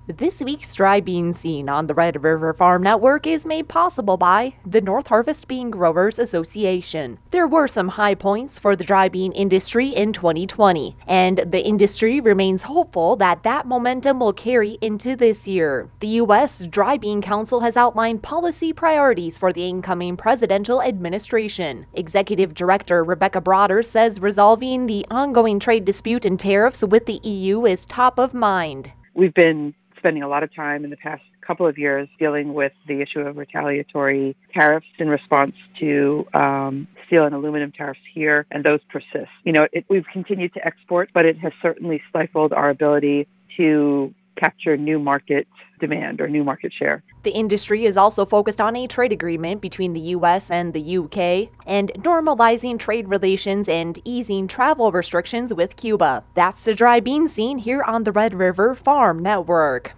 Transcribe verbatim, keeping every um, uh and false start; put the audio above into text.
This week's Dry Bean Scene on the Red River Farm Network is made possible by the North Harvest Bean Growers Association. There were some high points for the dry bean industry in twenty twenty, and the industry remains hopeful that that momentum will carry into this year. The U S Dry Bean Council has outlined policy priorities for the incoming presidential administration. Executive Director Rebecca Broader says resolving the ongoing trade dispute and tariffs with the E U is top of mind. We've been spending a lot of time in the past couple of years dealing with the issue of retaliatory tariffs in response to um, steel and aluminum tariffs here, and those persist. You know, it, we've continued to export, but it has certainly stifled our ability to capture new market demand or new market share. The industry is also focused on a trade agreement between the U S and the U K and normalizing trade relations and easing travel restrictions with Cuba. That's the Dry Bean Scene here on the Red River Farm Network.